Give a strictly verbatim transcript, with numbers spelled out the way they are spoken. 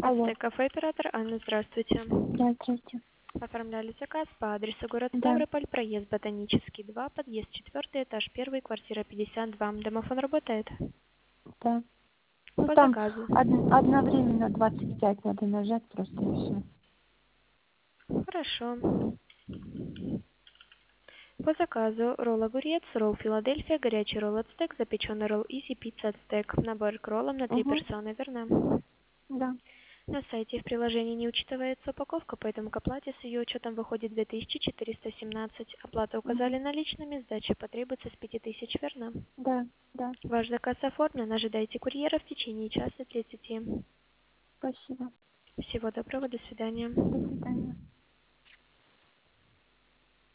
Алло. Стейк-кафе оператор Анна, здравствуйте. Здравствуйте. Оформляли заказ по адресу город Да. Ставрополь, проезд Ботанический, два, подъезд четвертый, этаж первый, квартира пятьдесят два. Домофон работает? Да. Ну По там заказу. од- одновременно двадцать пять надо нажать просто и все. Хорошо. По заказу ролл огурец, ролл Филадельфия, горячий ролл ацтек, запеченный ролл изи, пицца ацтек. Набор к роллам на три Угу. персоны, верно? Да. На сайте и в приложении не учитывается упаковка, поэтому к оплате с ее учетом выходит две тысячи четыреста семнадцать. Оплату указали Угу. наличными, сдача потребуется с пяти тысяч, верно? Да. Да. Ваш заказ оформлен, ожидайте курьера в течение часа тридцати. Спасибо. Всего доброго, до свидания. До свидания.